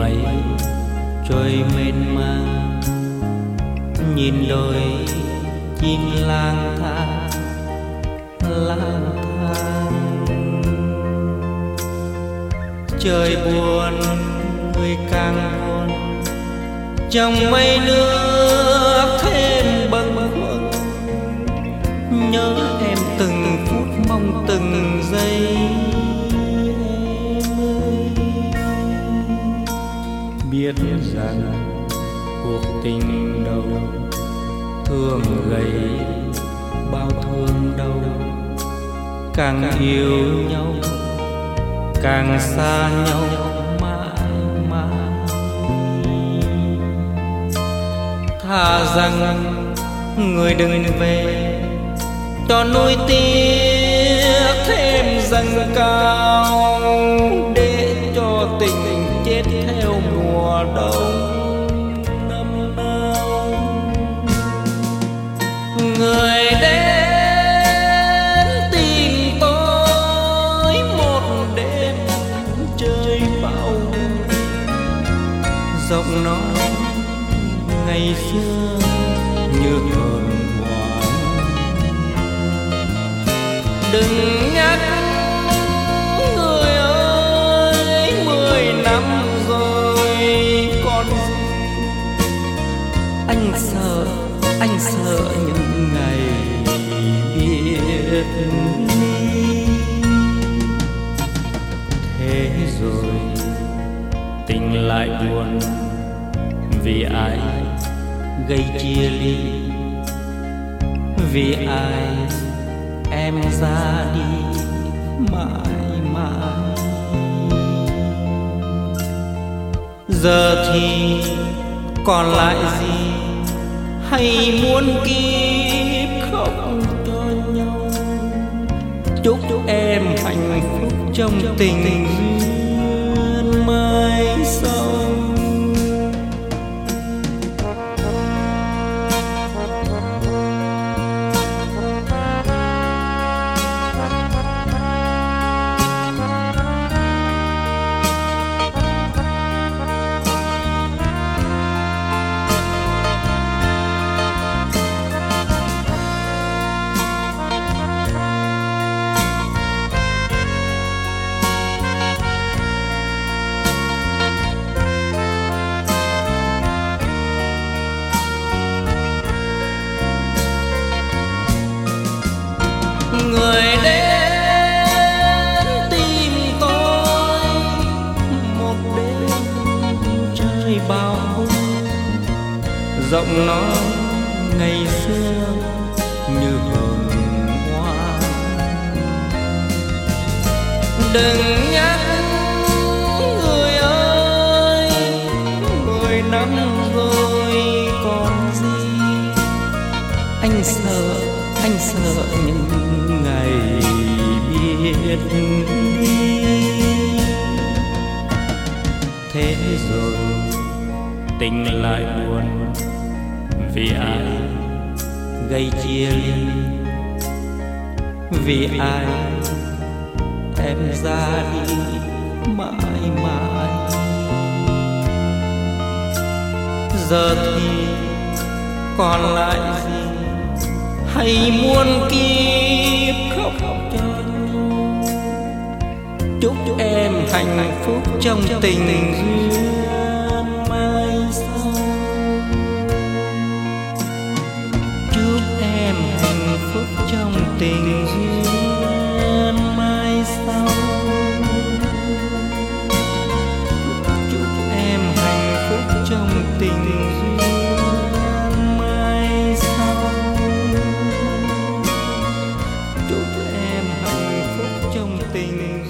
mây trôi mênh mang, nhìn đôi chim lang thang lang thang. Trời buồn người càng buồn, trong mây nước thêm bâng khuâng. Nhớ em từng phút mong từng giây, biết rằng cuộc tình đâu thương gầy bao thương đâu. Càng yêu nhau càng xa nhau mãi mãi. Thà rằng người đừng về cho nuối tiếc thêm dâng cao, để cho tình chết theo mùa đông năm nào. Người đến tìm tôi một đêm trời bão, giọng nói ngày xưa như hờn hoang. Đừng nhắc người ơi, 10 năm rồi còn gì. Anh sợ những ngày biệt ly. Thế rồi tình lại buồn, vì ai gây chia ly, vì ai em ra đi mãi mãi. Giờ thì còn lại gì, hay muôn kiếp khóc cho nhau. Chúc em hạnh phúc trong tình duyên mai sau. Người đến tìm tôi một đêm trời bao hôm, giọng nói ngày xưa như hờn hoa. Đừng nhắc người ơi, 10 năm rồi còn gì. Anh sợ những ngày biệt ly. Thế rồi tình lại buồn, vì ai gây chia ly, vì ai em ra đi mãi mãi. Giờ thì còn lại gì, hay muôn kiếp khóc cho nhau. Chúc em hạnh phúc trong tình duyên mai sau. Chúc em hạnh phúc trong tình duyên mai sau. Chúc em hạnh phúc trong tình duyên mai sau. Chúc em hạnh phúc trong tình